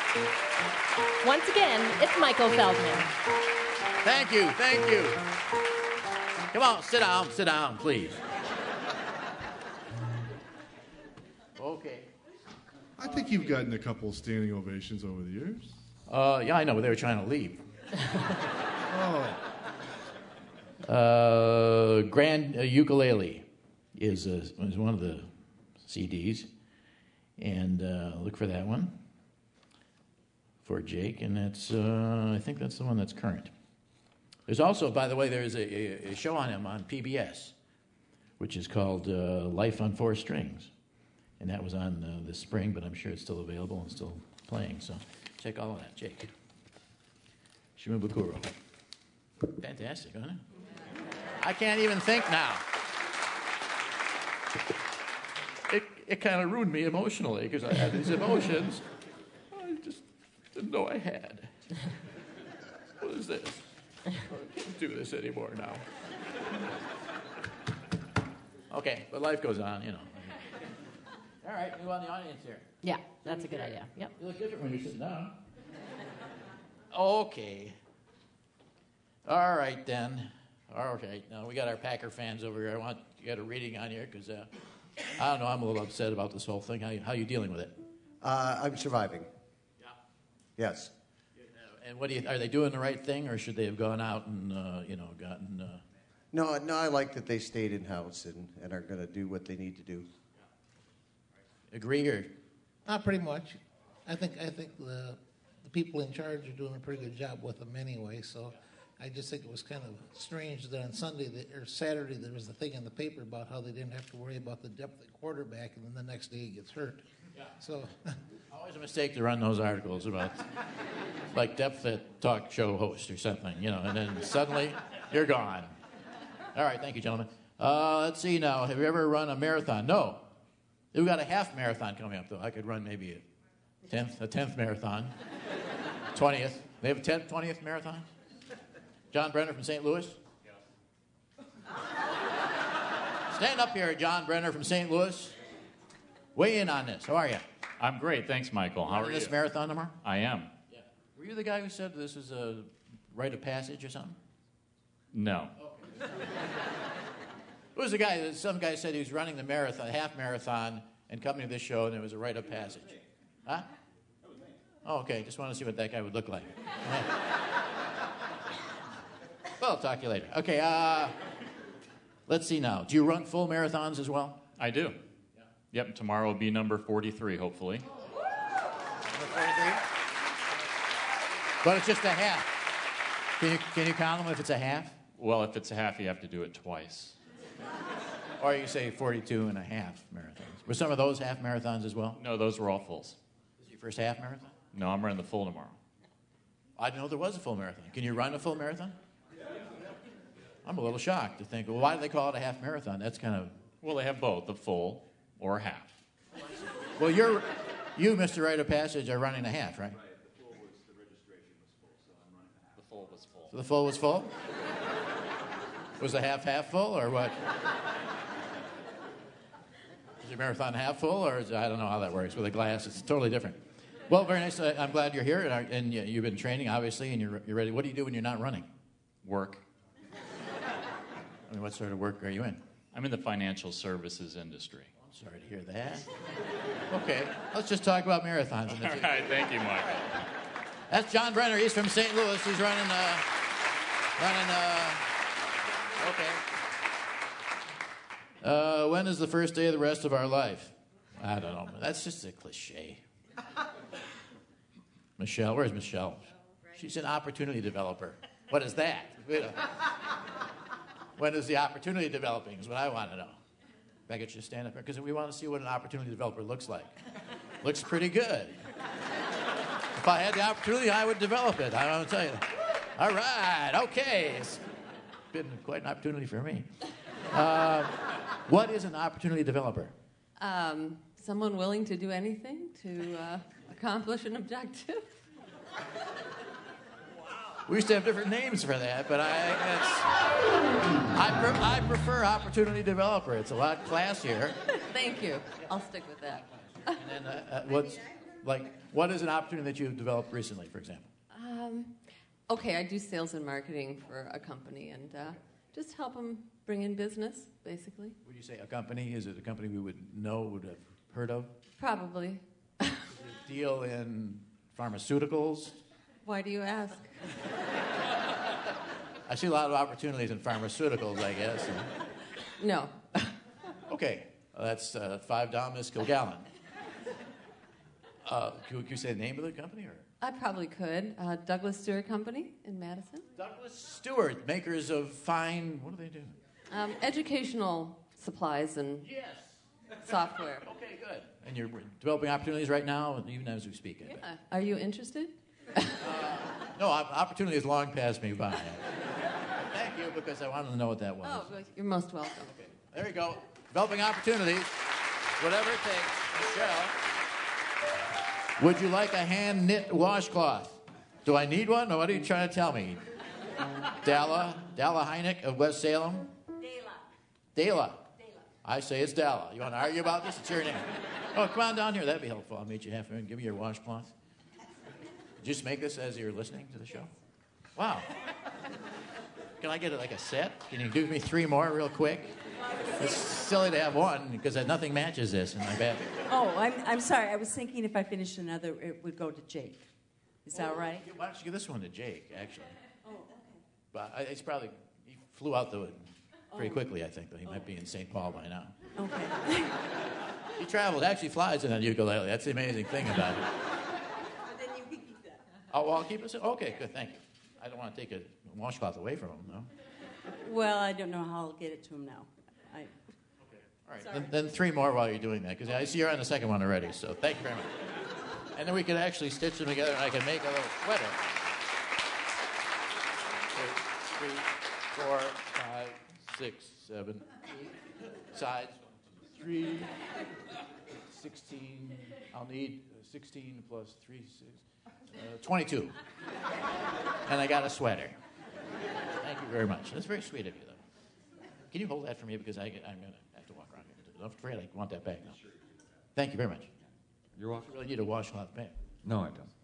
Once again, it's Michael Feldman. Thank you. Come on, sit down, please. Okay. I think you've gotten a couple standing ovations over the years. Yeah, I know, but they were trying to leave. Grand Ukulele is one of the CDs, and look for that one for Jake, and that's I think that's the one that's current. There's also, by the way, there's a show on him on PBS, which is called Life on Four Strings, and that was on this spring, but I'm sure it's still available and still playing. So check all of that, Jake. Shimabukuro. Fantastic, isn't it? I can't even think now. It kind of ruined me emotionally because I had these emotions I just didn't know I had. What is this? I can't do this anymore now. Okay, but life goes on, you know. All right, who on the audience here? Yeah, that's a good idea. Yep. You look different when you're sitting down. Okay. All right, then. All right, now we got our Packer fans over here. I want you got a reading on here because I don't know. I'm a little upset about this whole thing. How you dealing with it? I'm surviving. Yeah. Yes. And what are they doing the right thing, or should they have gone out and gotten? No, I like that they stayed in house and are going to do what they need to do. Agree or? Not pretty much. I think the people in charge are doing a pretty good job with them anyway. So I just think it was kind of strange that on Saturday there was a thing in the paper about how they didn't have to worry about the depth at quarterback, and then the next day he gets hurt. Yeah. So always a mistake to run those articles about like depth at talk show host or something, and then suddenly you're gone. All right, thank you, gentlemen. Let's see now. Have you ever run a marathon? No. We've got a half marathon coming up, though. I could run maybe a 10th marathon, 20th. They have a 20th marathon? John Brenner from St. Louis? Yeah. Stand up here, John Brenner from St. Louis. Weigh in on this. How are you? I'm great. Thanks, Michael. How are you? This marathon tomorrow? I am. Yeah. Were you the guy who said this is a rite of passage or something? No. Okay. Who was the guy? Some guy said he was running the marathon, half marathon, and coming to this show, and it was a rite of passage. Huh? That was me. Oh, okay. Just want to see what that guy would look like. Well, I'll talk to you later. Okay, let's see now. Do you run full marathons as well? I do. Yeah. Yep, tomorrow will be number 43, hopefully. Number 43? But it's just a half. Can you count them if it's a half? Well, if it's a half, you have to do it twice. Or you say 42 and a half marathons. Were some of those half marathons as well? No, those were all fulls. This is your first half marathon? No, I'm running the full tomorrow. I didn't know there was a full marathon. Can you run a full marathon? I'm a little shocked to think, well, why do they call it a half marathon? That's kind of... Well, they have both, the full or half. Well, you, Mr. Rite of Passage, are running a half, right? Right. The full was, the registration was full, so I'm running a half. The full was full. So the full was full? Was the half full, or what? Is your marathon half full, or is, I don't know how that works with a glass. It's totally different. Well, very nice. I'm glad you're here, and you've been training, obviously, and you're ready. What do you do when you're not running? Work. I mean, what sort of work are you in? I'm in the financial services industry. I'm sorry to hear that. Okay, let's just talk about marathons. All right, thank you, Michael. That's John Brenner. He's from St. Louis. He's running. Okay. When is the first day of the rest of our life? I don't know. That's just a cliche. Michelle, where's Michelle? She's an opportunity developer. What is that? When is the opportunity developing is what I want to know. If I could just stand up here, because we want to see what an opportunity developer looks like. Looks pretty good. If I had the opportunity, I would develop it. I want to tell you. All right, okay. It's been quite an opportunity for me. What is an opportunity developer? Someone willing to do anything to accomplish an objective. We used to have different names for that, but I prefer opportunity developer. It's a lot classier. Thank you. I'll stick with that. And then Like, what is an opportunity that you've developed recently, for example? Okay, I do sales and marketing for a company and just help them bring in business, basically. Would you say a company? Is it a company we would have heard of? Probably. Deal in pharmaceuticals? Why do you ask? I see a lot of opportunities in pharmaceuticals, I guess. No. Okay, that's $5 Kilgallen. Can you say the name of the company? Or? I probably could. Douglas Stewart Company in Madison. Douglas Stewart, makers of fine, what do they do? Educational supplies and software. Okay, good. And you're developing opportunities right now, even as we speak. I think. Yeah. Are you interested? No, opportunity has long passed me by. Thank you, because I wanted to know what that was. Oh, well, you're most welcome. Okay, there you go. Developing opportunities, whatever it takes. Michelle, would you like a hand-knit washcloth? Do I need one, or what are you trying to tell me? Dalla Heineck of West Salem? Dala. I say it's Dalla. You want to argue about this? It's your name. Oh, come on down here. That'd be helpful. I'll meet you halfway. Give me your washcloth. Did you just make this as you're listening to the show? Wow. Can I get it like a set? Can you do me 3 more real quick? It's silly to have one because nothing matches this in my bag. Oh, I'm sorry. I was thinking if I finished another, it would go to Jake. Is that right? Why don't you give this one to Jake, actually? Oh, okay. But it's probably, he flew out pretty quickly, I think, though. He might be in St. Paul by now. Okay. He traveled, actually flies in a ukulele. That's the amazing thing about it. Then you can keep that. Oh, well, I'll keep it. Okay, good, thank you. I don't want to take a washcloth away from him, no? Well, I don't know how I'll get it to him now. All right, then 3 more while you're doing that, because I see you're on the second one already, so thank you very much. And then we can actually stitch them together, and I can make a little sweater. 2, 3, 4, 5, 6, 7, 8. Sides. 3, 16. I'll need 16 plus 3, 6, 22. And I got a sweater. Thank you very much. That's very sweet of you, though. Can you hold that for me, because I'm going to have to walk around here. I'm afraid I want that bag now. Thank you very much. You're welcome. I really need a washcloth bag. No, I don't.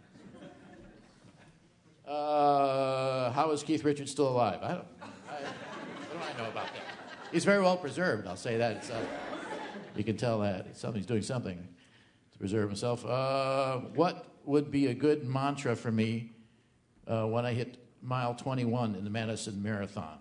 How is Keith Richards still alive? What do I know about that? He's very well preserved, I'll say that. You can tell that he's doing something to preserve himself. What would be a good mantra for me when I hit mile 21 in the Madison Marathon?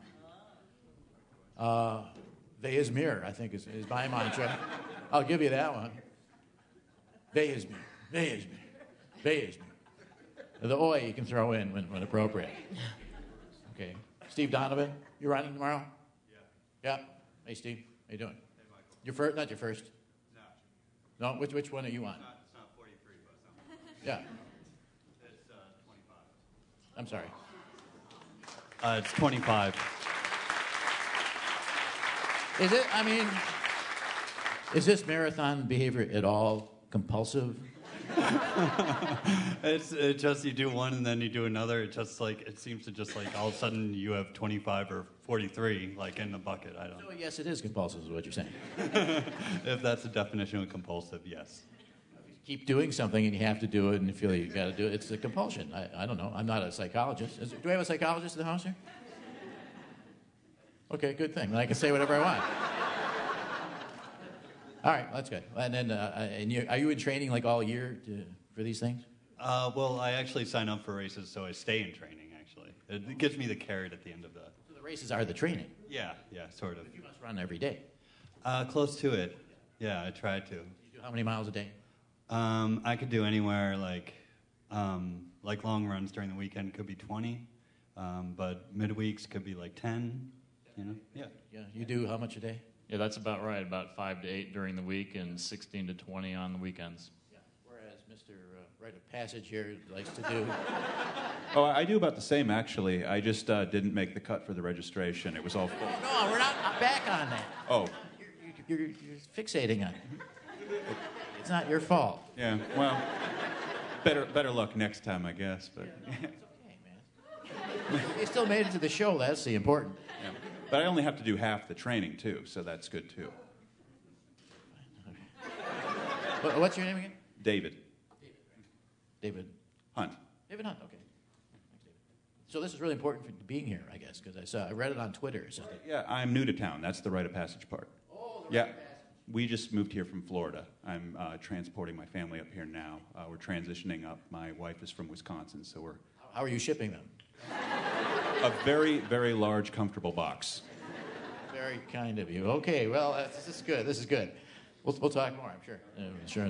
Ve is mir, I think is my mantra. I'll give you that one. Ve is mir, ve is mir, ve is mir. The oi you can throw in when appropriate. Okay. Steve Donovan, you running tomorrow? Yeah. Hey, Steve. How you doing? Hey, Michael. Your first? Not your first? No. No. Which one are you on? It's not 43, but Yeah. it's 25. I'm sorry. It's 25. Is it? I mean, is this marathon behavior at all compulsive? It's just you do one and then you do another. It seems to just like all of a sudden you have 25 or 43 like in the bucket. I don't know. So yes, it is compulsive, is what you're saying. If that's the definition of compulsive, yes. Keep doing something and you have to do it and you feel you got to do it. It's a compulsion. I don't know. I'm not a psychologist. Do we have a psychologist in the house here? Okay, good thing. Then I can say whatever I want. All right, that's good. And then, are you in training like all year for these things? Well, I actually sign up for races, so I stay in training, actually. It gives me the carrot at the end of the... So the races are the training. Yeah, sort of. But you must run every day. Close to it. Yeah, I try to. You do how many miles a day? I could do anywhere like long runs during the weekend could be 20, but midweeks could be like 10, you know? Yeah. Yeah, you do how much a day? Yeah, that's about right. About 5 to 8 during the week and 16 to 20 on the weekends. Yeah. Whereas Mr. Rite of Passage here likes to do... Oh, I do about the same, actually. I just didn't make the cut for the registration. It was all full. No, we're not back on that. Oh. You're fixating on it. It's not your fault. Yeah, well, better luck next time, I guess. But It's okay, man. You still made it to the show. That's the important. yeah. But I only have to do half the training, too, so that's good, too. What's your name again? David. David Hunt. David Hunt, okay. Thanks, David. So this is really important for being here, I guess, because I read it on Twitter. So Yeah, I'm new to town. That's the rite of passage part. Oh, yeah. We just moved here from Florida. I'm transporting my family up here now. We're transitioning up. My wife is from Wisconsin, so we're... How are you shipping them? A very, very large, comfortable box. Very kind of you. Okay, well, this is good. This is good. We'll talk more, I'm sure. Sure.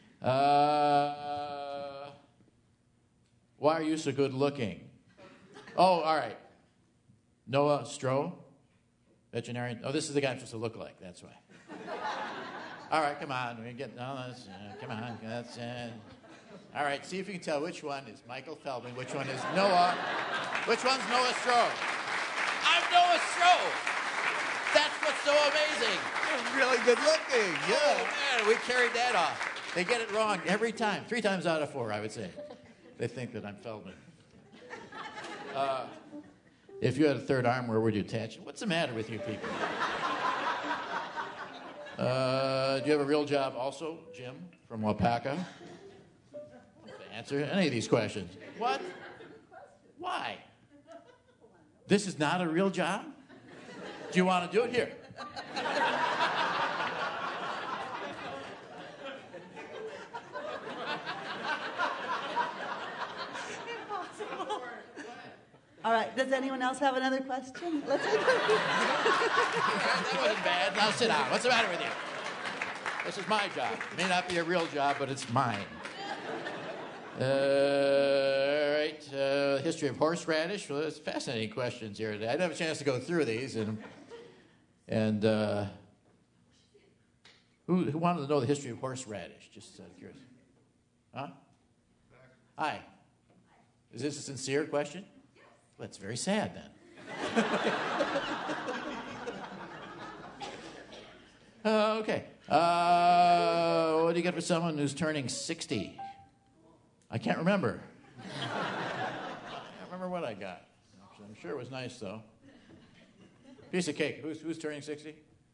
Why are you so good looking? Oh, all right. Noah Stroh, veterinarian. Oh, this is the guy I'm supposed to look like. That's why. All right, come on. We get come on. That's all right. See if you can tell which one is Michael Feldman, which one is Noah, which one's Noah Stroh. I'm Noah Stroh. That's what's so amazing. You're really good looking. Yeah. Oh man, we carried that off. They get it wrong every time. 3 times out of 4, I would say. They think that I'm Feldman. If you had a third arm, where would you attach it? What's the matter with you people? Do you have a real job also, Jim, from Wapaka? Answer any of these questions. What? Why? This is not a real job? Do you want to do it? Here. All right, does anyone else have another question? Let's That wasn't bad. Now sit down. What's the matter with you? This is my job. It may not be a real job, but it's mine. All right. History of horseradish. Well, there's fascinating questions here today. I didn't have a chance to go through these. And who wanted to know the history of horseradish? Just curious. Huh? Hi. Is this a sincere question? Well, that's very sad, then. Okay. What do you get for someone who's turning 60? I can't remember. I can't remember what I got. I'm sure it was nice, though. Piece of cake. Who's turning 60?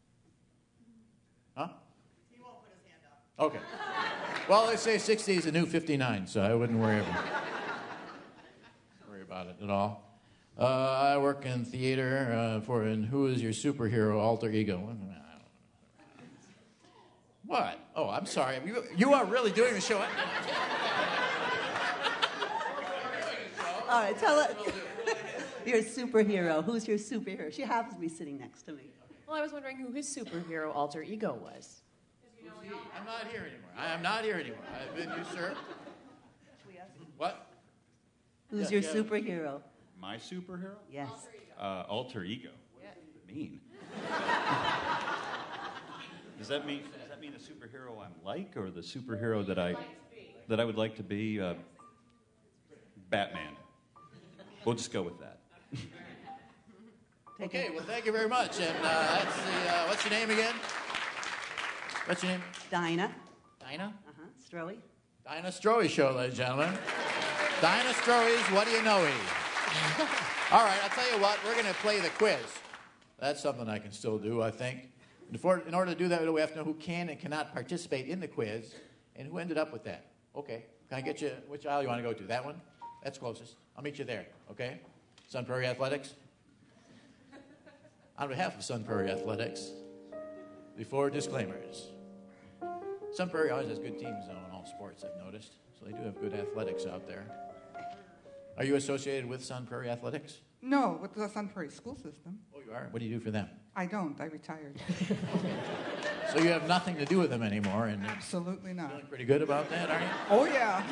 Huh? He won't put his hand up. Okay. Well, they say 60 is the new 59, so I wouldn't worry about it at all. I work in theater and who is your superhero alter ego? What? Oh, I'm sorry. You are really doing the show. All right, tell us. You're a superhero. Who's your superhero? She happens to be sitting next to me. Well, I was wondering who his superhero alter ego was. I'm not here anymore. I am not here anymore. I've been usurped. What? Who's your superhero? My superhero? Yes. Alter ego. What does it mean? Does that mean the superhero I'm like, or the superhero that I would like to be? Batman. We'll just go with that. Okay, well, thank you very much. And that's the, what's your name again? What's your name? Dinah. Dinah? Stroey. Dinah Stroey Show, ladies and gentlemen. Dinah Stroey's What Do You Know? All right, I'll tell you what, we're going to play the quiz. That's something I can still do, I think. In order to do that, we have to know who can and cannot participate in the quiz and who ended up with that. Okay, can I get you, which aisle you want to go to? That one? That's closest. I'll meet you there, okay? Sun Prairie Athletics. On behalf of Sun Prairie Athletics, before disclaimers. Sun Prairie always has good teams, though, in all sports, I've noticed. So they do have good athletics out there. Are you associated with Sun Prairie Athletics? No, with the Sun Prairie school system. Oh, you are? What do you do for them? I don't. I retired. So you have nothing to do with them anymore, and Absolutely not. feeling pretty good about that, are you? Oh, yeah.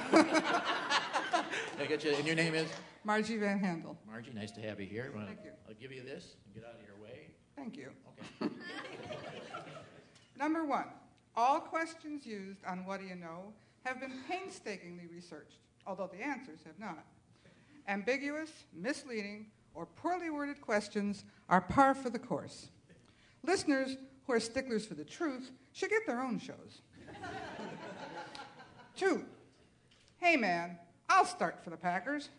I get you. And your name is? Margie Van Handel. Margie, nice to have you here. Thank you. I'll give you this and get out of your way. Thank you. Okay. Number 1. All questions used on What Do You Know have been painstakingly researched, although the answers have not. Ambiguous, misleading, or poorly worded questions are par for the course. Listeners who are sticklers for the truth should get their own shows. 2. Hey, man, I'll start for the Packers.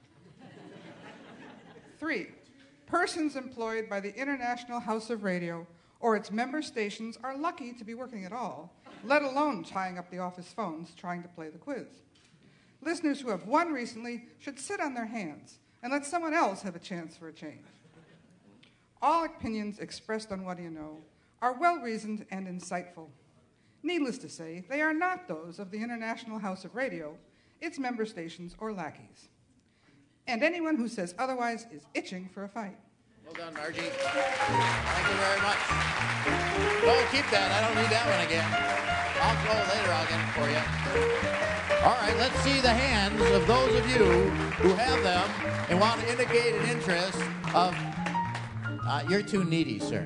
3. Persons employed by the International House of Radio or its member stations are lucky to be working at all, let alone tying up the office phones trying to play the quiz. Listeners who have won recently should sit on their hands and let someone else have a chance for a change. All opinions expressed on What Do You Know are well-reasoned and insightful. Needless to say, they are not those of the International House of Radio, its member stations, or lackeys. And anyone who says otherwise is itching for a fight. Well done, Margie. Thank you very much. Oh, keep that. I don't need that one again. I'll go later. I'll get it for you. All right, let's see the hands of those of you who have them and want to indicate an interest of... you're too needy, sir.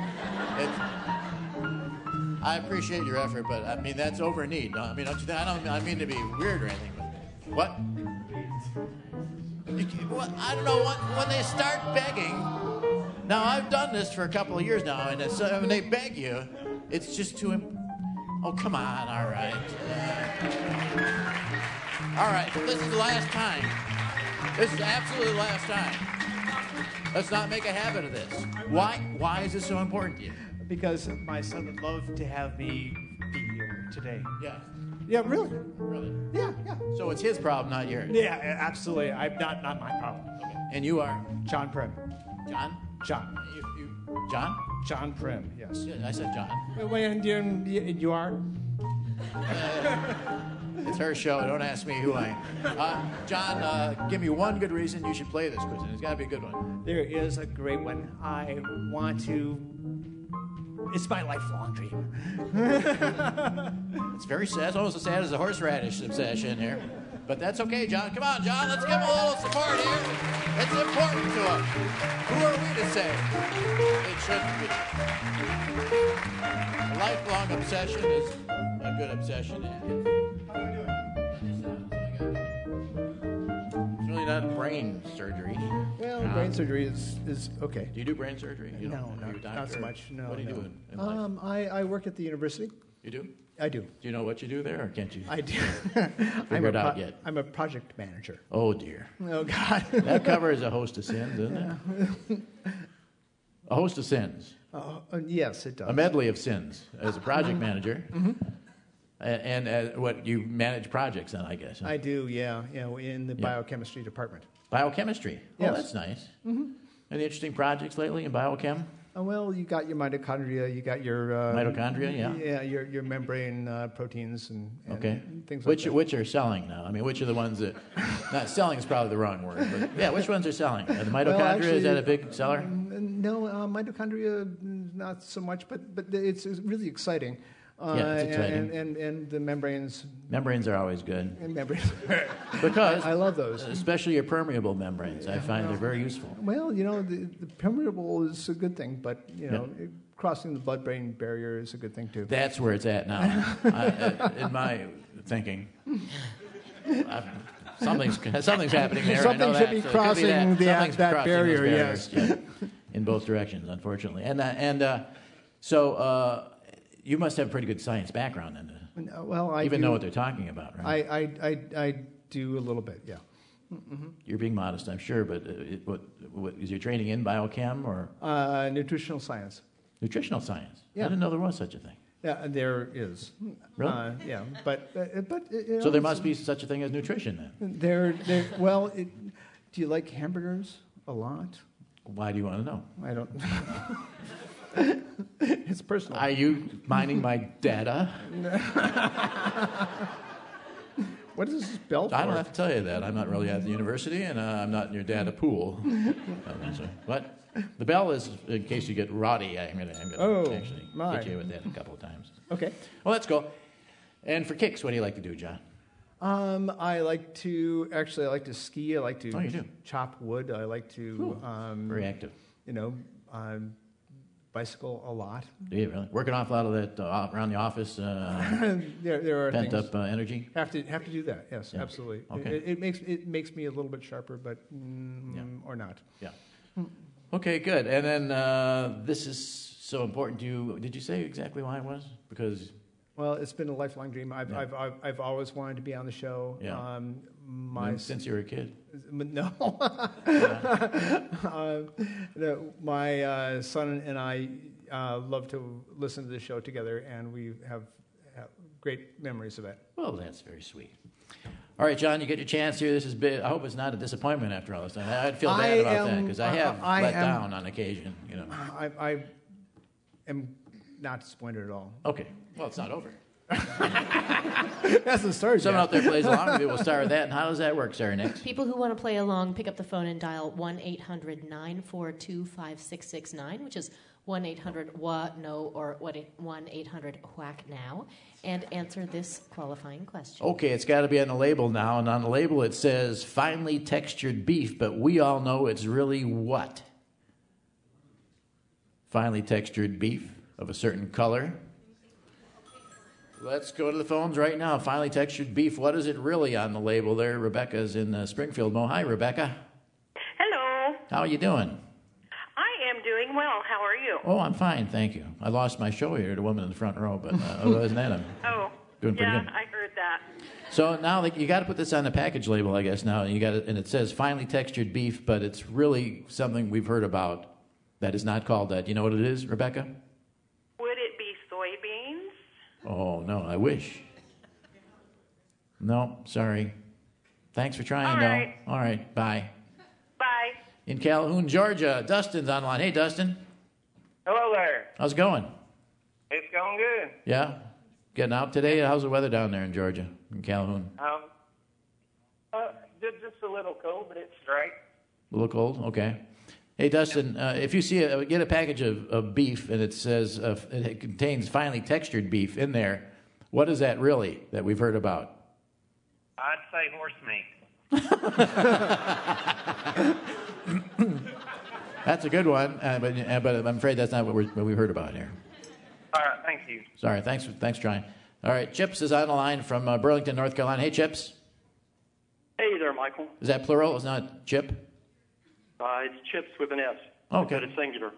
I appreciate your effort, but I mean, that's over need. No, I mean, don't you think? I mean to be weird or anything, but... What? I don't know, when they start begging... Now, I've done this for a couple of years now, and when they beg you, it's just too... Oh, come on, all right. All right, this is the last time. This is absolutely the last time. Let's not make a habit of this. Why is this so important to you? Because my son would love to have me be here today. Yeah. Yeah, really? Really? Yeah. So it's his problem, not yours. Yeah, absolutely. Not my problem. Okay. And you are? John Prim. John? John. John? John Prim, yes. Yeah, I said John. And you are? It's her show. Don't ask me who I am. John, give me one good reason you should play this quiz, and it's got to be a good one. There is a great one. I want to... It's my lifelong dream. It's very sad. It's almost as sad as the horseradish obsession here. But that's okay, John. Come on, John. Let's give him a little support here. It's important to him. Who are we to say it shouldn't be? A lifelong obsession is a good obsession. It's really not brain surgery. Well, brain surgery is okay. Do you do brain surgery? No, not so much. No. What do you do in life? I work at the university. You do? I do. Do you know what you do there, or can't you? I do. Figure it out yet? I'm a project manager. Oh, dear. Oh, God. That covers a host of sins, doesn't it? A host of sins. Yes, it does. A medley of sins as a project manager. Mm-hmm. And what, you manage projects then, I guess? Huh? I do, yeah. In the biochemistry department. Biochemistry? Yes. Oh, that's nice. Mm-hmm. Any interesting projects lately in biochem? Well, you got your mitochondria, you got your... Mitochondria, yeah. Yeah, your membrane proteins and things like that. Which are selling now? I mean, which are the ones that... Not selling is probably the wrong word, but yeah, which ones are selling? The mitochondria, Well, actually, is that a big seller? No, mitochondria, not so much, but it's really exciting. Yeah, it's exciting. And the membranes... Membranes are always good. And membranes. Because... I love those. Especially your permeable membranes. I find they're very useful. Well, the permeable is a good thing, but, crossing the blood-brain barrier is a good thing, too. That's where it's at now, in my thinking. Something's happening there. Something should be crossing that barrier, yes. In both directions, unfortunately. So you must have a pretty good science background, then. Well, I even know what they're talking about, right? I do a little bit, yeah. Mm-hmm. You're being modest, I'm sure, but what is your training in biochem or nutritional science? Nutritional science. Yeah. I didn't know there was such a thing. Yeah, there is. Really? Yeah, but so there must be such a thing as nutrition then. Well, do you like hamburgers a lot? Why do you want to know? I don't. It's personal. Are you mining my data? What is this bell for? I don't have to tell you that. I'm not really at the university, and I'm not in your data pool. What? The bell is in case you get rowdy. I'm going to actually hit you with that a couple of times. Okay. Well, let's go. And for kicks, what do you like to do, John? I like to ski. I like to chop wood. I like to very active. Bicycle a lot. Do you really? Working off a lot of that around the office. There are pent up energy. Have to do that. Yes, yeah. Absolutely. Okay. It makes me a little bit sharper, but or not. Yeah. Okay, good. And then this is so important to you. Did you say exactly why it was? Because. Well, it's been a lifelong dream. I've always wanted to be on the show. Yeah. Since you were a kid. No. My son and I love to listen to the show together, and we have great memories of it. Well, that's very sweet. All right, John, you get your chance here. This is big. I hope it's not a disappointment after all this time. I'd feel bad about that because I have let down on occasion. You know. I am not disappointed at all. Okay. Well, it's not over. That's the start. Someone out there plays along. Maybe we'll start with that. And how does that work, Sarah Nix? People who want to play along, pick up the phone and dial 1-800-942-5669, which is 1-800-WA-NO or 1-800-WHACK-NOW, and answer this qualifying question. Okay, it's got to be on the label now. And on the label it says finely textured beef, but we all know it's really what? Finely textured beef of a certain color. Let's go to the phones right now. Finely textured beef. What is it really on the label there? Rebecca's in Springfield. Hi, Rebecca. Hello. How are you doing? I am doing well. How are you? Oh, I'm fine, thank you. I lost my show here to a woman in the front row, but other than that, I'm doing pretty good. I heard that. So now you got to put this on the package label, I guess. Now you got it, and it says finely textured beef, but it's really something we've heard about that is not called that. You know what it is, Rebecca? Would it be soybeans? Oh, no, I wish. No, sorry. Thanks for trying, though. All right, bye. Bye. In Calhoun, Georgia, Dustin's online. Hey, Dustin. Hello there. How's it going? It's going good. Yeah? Getting out today? How's the weather down there in Georgia, in Calhoun? Just a little cold, but it's straight. A little cold? Okay. Hey, Dustin, if you see get a package of beef and it says it contains finely textured beef in there, what is that really that we've heard about? I'd say horse meat. That's a good one, but I'm afraid that's not what we heard about here. All right, thank you. Sorry, thanks for trying. All right, Chips is on the line from Burlington, North Carolina. Hey, Chips. Hey there, Michael. Is that plural? It's not Chip? It's Chips with an S. Okay. But it's singular.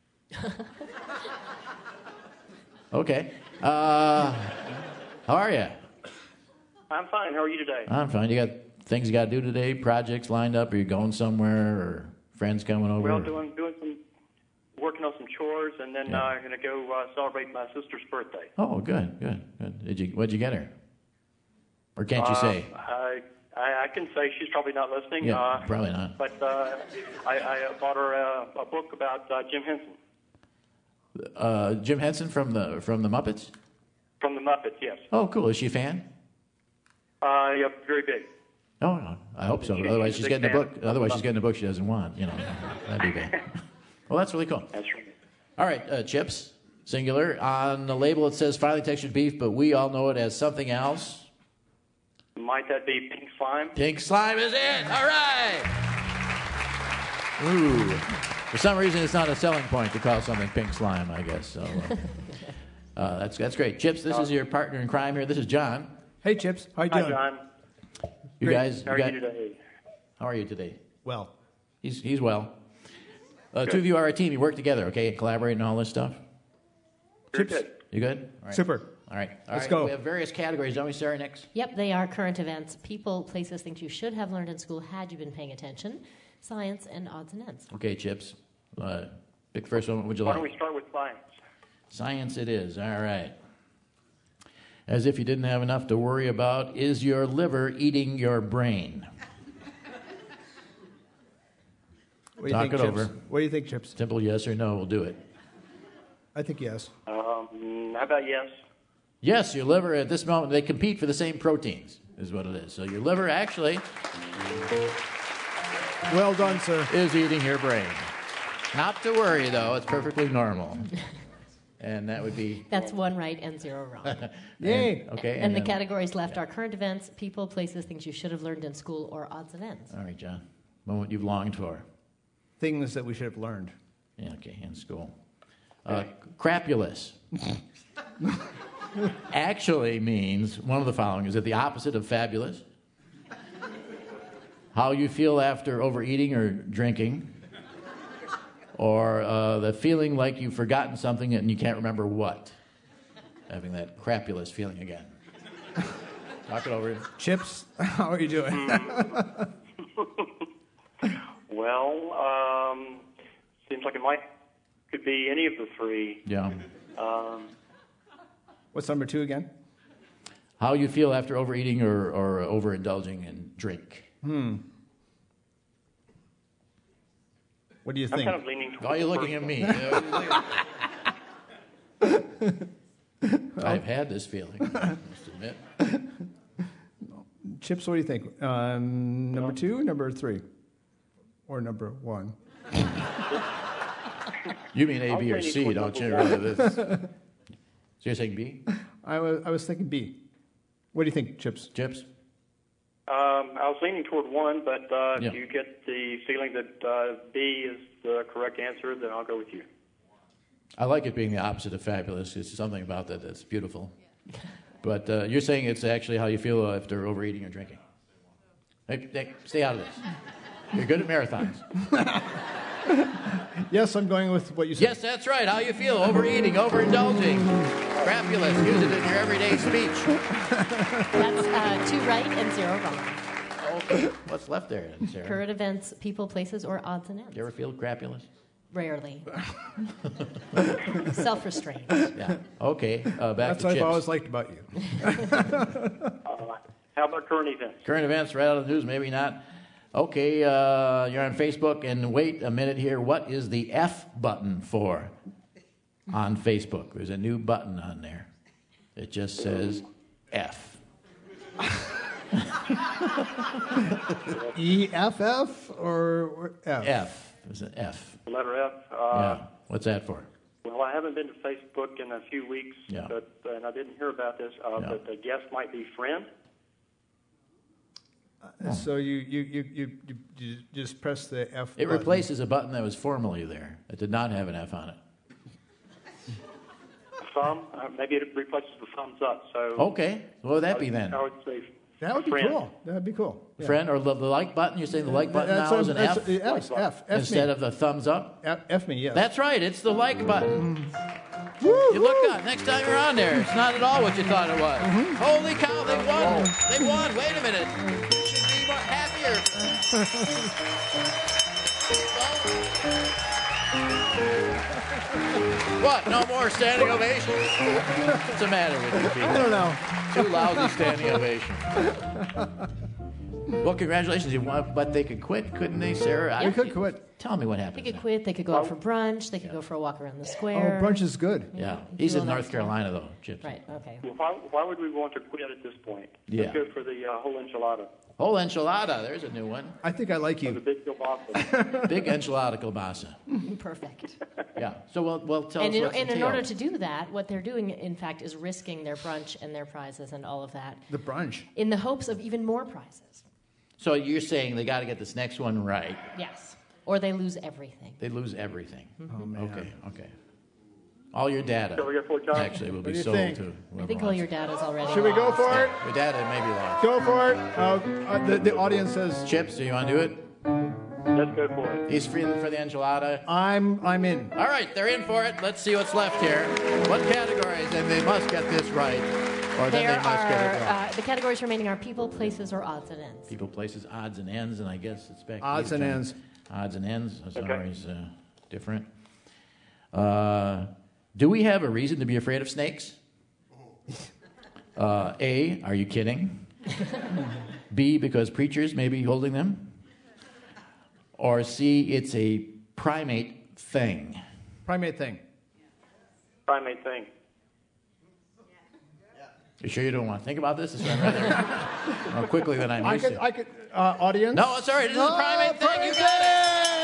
Okay. How are you? I'm fine. How are you today? I'm fine. You got things you got to do today? Projects lined up? Are you going somewhere? Or friends coming over? Well, doing some, working on some chores, and then I'm going to go celebrate my sister's birthday. Oh, good. What'd you get her? Or can't you say? I can say she's probably not listening. Yeah, probably not. But I bought her a book about Jim Henson. Jim Henson from the Muppets? From the Muppets, yes. Oh, cool. Is she a fan? Yeah, very big. Oh, no, I hope so. Otherwise, she's getting a book. Otherwise, she's getting a book she doesn't want. You know, that'd be bad. Well, that's really cool. That's right. All right, Chips, singular. On the label, it says finely textured beef, but we all know it as something else. Might that be pink slime? Pink slime is it. All right. Ooh. For some reason, it's not a selling point to call something pink slime, I guess. So that's great. Chips, this is your partner in crime here. This is John. Hey, Chips. How you doing? Hi, John. You guys. How are you today? How are you today? Well. He's well. Two of you are a team. You work together, okay? Collaborate and all this stuff. Very good. You good? All right. Super. All right. Let's go. We have various categories, don't we, Sarah, next? Yep, they are current events, people, places, things you should have learned in school had you been paying attention, science, and odds and ends. Okay, Chips. Pick the first one. What would you Why like? don't we start with science? Science it is. All right. As if you didn't have enough to worry about, is your liver eating your brain? Talk it over. What do you think, Chips? Simple yes or no will do it. I think yes. How about yes? Yes, your liver at this moment, they compete for the same proteins, is what it is. So your liver actually... Well done, sir. ...is eating your brain. Not to worry, though. It's perfectly normal. And that would be... That's 1 right and 0 wrong. Yay! Okay. And the categories left are current events, people, places, things you should have learned in school, or odds and ends. All right, John. Moment you've longed for. Things that we should have learned. Yeah, okay, in school. Crapulous. Actually means one of the following. Is it the opposite of fabulous? How you feel after overeating or drinking. Or the feeling like you've forgotten something and you can't remember what. Having that crapulous feeling again. Talk it over. Chips, how are you doing? Well, seems like it could be any of the three. Yeah. What's number 2 again? How you feel after overeating or overindulging in drink. What do you I'm think? kind of leaning towards Why are you the looking first at me? I've had this feeling, I must admit. Chips, what do you think? Number 2, number 3, or number 1? You mean A, B, or C, don't you? So you're saying B? I was thinking B. What do you think, Chips? Chips? I was leaning toward 1, but Yeah. if you get the feeling that B is the correct answer, then I'll go with you. I like it being the opposite of fabulous. There's something about that that's beautiful. But you're saying it's actually how you feel after overeating or drinking. Hey, stay out of this. You're good at marathons. Yes, I'm going with what you said. Yes, that's right. How you feel, overeating, overindulging, crapulous. Use it in your everyday speech. That's 2 right and 0 wrong. Okay. What's left there, then, Sarah? Current events, people, places, or odds and ends. You ever feel crapulous? Rarely. Self-restraint. Yeah. Okay, back That's to what Chips. I've always liked about you. How about current events? Current events, right out of the news, maybe not. Okay, you're on Facebook, and wait a minute here. What is the F button for on Facebook? There's a new button on there. It just says F. EFF or F? F. There's an F. The letter F. Yeah. What's that for? Well, I haven't been to Facebook in a few weeks, Yeah. and I didn't hear about this, but the guest might be friend. So you just press the F It button. replaces a button that was formerly there. It did not have an F on it. Thumb, maybe it replaces the thumbs up. So Okay. What would that be then? I would say That would be friend. cool. That would be cool. Yeah. Friend or the like button? You're saying the like button That's now is an that's- F? Yes, F. F Instead me. of the thumbs up? F me, yes. That's right. It's the like button. You look up next time you're on there. It's not at all what you thought it was. Holy cow, they won. They won. Wait a minute. You should be more happier. What? No more standing ovations? What's the matter with you people? I don't know. Two lousy standing ovations. Well, congratulations. You won, but they could quit, couldn't they, Sarah? We could quit. Tell me what They happened. could quit. They could go out for brunch. They could go for a walk around the Oh, square. brunch is good. Yeah. You He's do in all that North stuff. Carolina, though, Chips. Right. Okay. Well, why would we want to quit at this point? Yeah. Let's go for the whole enchilada. Whole enchilada. There's a new one. I think I like The you. big kielbasa. Big enchilada kielbasa. Perfect. Yeah. So, well tell And us in, what's and in entailed. order to do that, what they're doing, in fact, is risking their brunch and their prizes and all of that The brunch. in the hopes of even more prizes. So you're saying they got to get this next one right. Yes. Or they lose everything. They lose everything. Oh, man. Okay. All your data Shall we go for it, John? actually will What be do you sold think? to I whoever think all wants your data's already Should we go lost. for it? Your data may be lost. Go for it. The audience says Chips, do you want to do it? Let's go for it. He's free for the enchilada. I'm in. All right, they're in for it. Let's see what's left here. What categories? And they must get this right, or then There they must get it wrong. are the categories remaining are people, places, or odds and ends. People, places, odds and ends, and I guess it's back to Odds you, and John. ends. Odds and ends. That's Okay. always different. Do we have a reason to be afraid of snakes? A, are you kidding? B, because preachers may be holding them? Or C, it's a primate thing? Primate thing. Primate thing. You sure you don't want to think about this? This went rather more quickly than I'm used to. I could, audience. No, it's all right. This is a primate thing. You got it.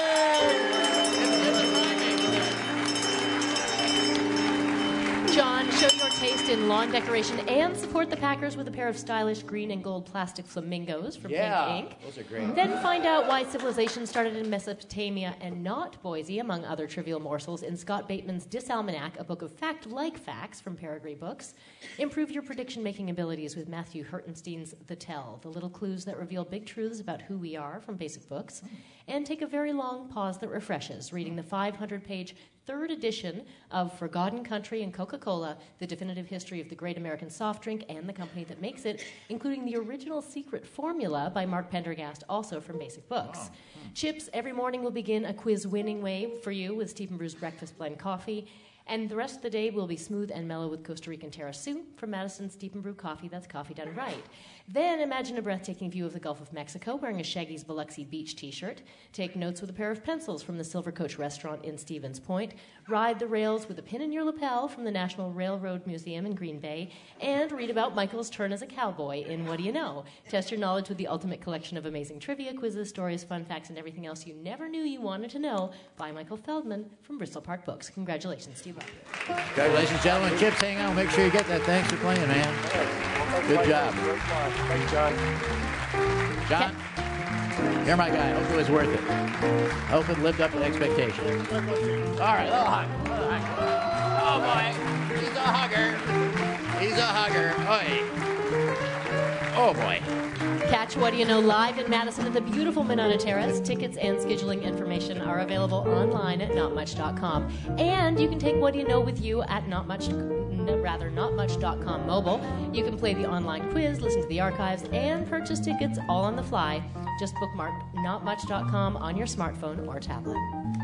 John, show your taste in lawn decoration and support the Packers with a pair of stylish green and gold plastic flamingos from Yeah, Pink Ink. those are great. Then find out why civilization started in Mesopotamia and not Boise, among other trivial morsels, in Scott Bateman's Disalmanac, a book of fact-like facts from Peregrine Books. Improve your prediction-making abilities with Matthew Hertenstein's The Tell, the little clues that reveal big truths about who we are from Basic Books. And take a very long pause that refreshes, reading the 500-page third edition of Forgotten Country and Coca-Cola, the definitive history of the great American soft drink and the company that makes it, including the original secret formula by Mark Pendergast, also from Basic Books. Chips, every morning will begin a quiz winning way for you with Stephen Brew's Breakfast Blend Coffee. And the rest of the day will be smooth and mellow with Costa Rican Terrasu from Madison's Deep and Brew Coffee. That's coffee done right. Then imagine a breathtaking view of the Gulf of Mexico wearing a Shaggy's Biloxi Beach t-shirt. Take notes with a pair of pencils from the Silver Coach restaurant in Stevens Point. Ride the rails with a pin in your lapel from the National Railroad Museum in Green Bay. And read about Michael's turn as a cowboy in What Do You Know? Test your knowledge with the ultimate collection of amazing trivia, quizzes, stories, fun facts, and everything else you never knew you wanted to know by Michael Feldman from Bristol Park Books. Congratulations, Steve. Congratulations, gentlemen. Chips, hang on. Make sure you get that. Thanks for playing, man. Good job. Thanks, John. John, you're my guy. Hope it was worth it. Hope it lived up to expectations. All right, little hug. Oh, boy. He's a hugger. He's a hugger. Oy. Oh, boy. Catch What Do You Know live in Madison at the beautiful Monona Terrace. Tickets and scheduling information are available online at notmuch.com. And you can take What Do You Know with you at notmuch.com mobile. You can play the online quiz, listen to the archives, and purchase tickets all on the fly. Just bookmark notmuch.com on your smartphone or tablet.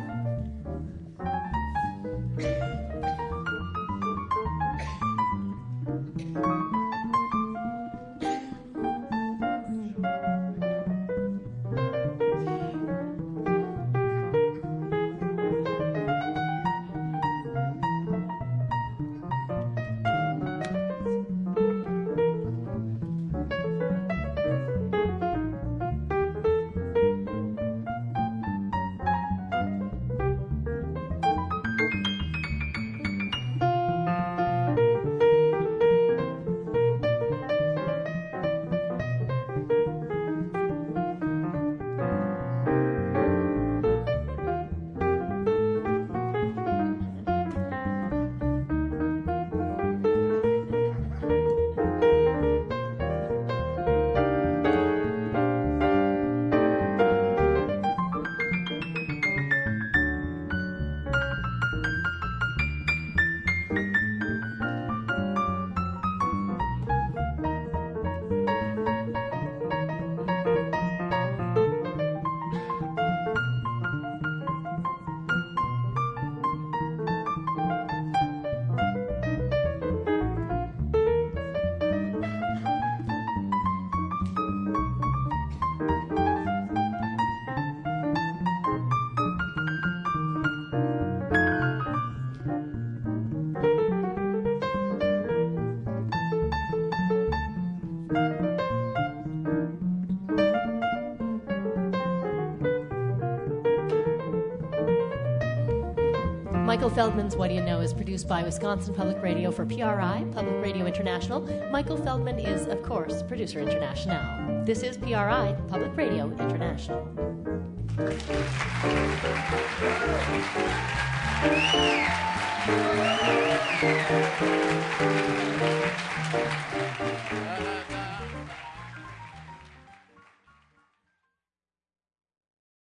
Michael Feldman's What Do You Know is produced by Wisconsin Public Radio for PRI, Public Radio International. Michael Feldman is, of course, producer international. This is PRI, Public Radio International.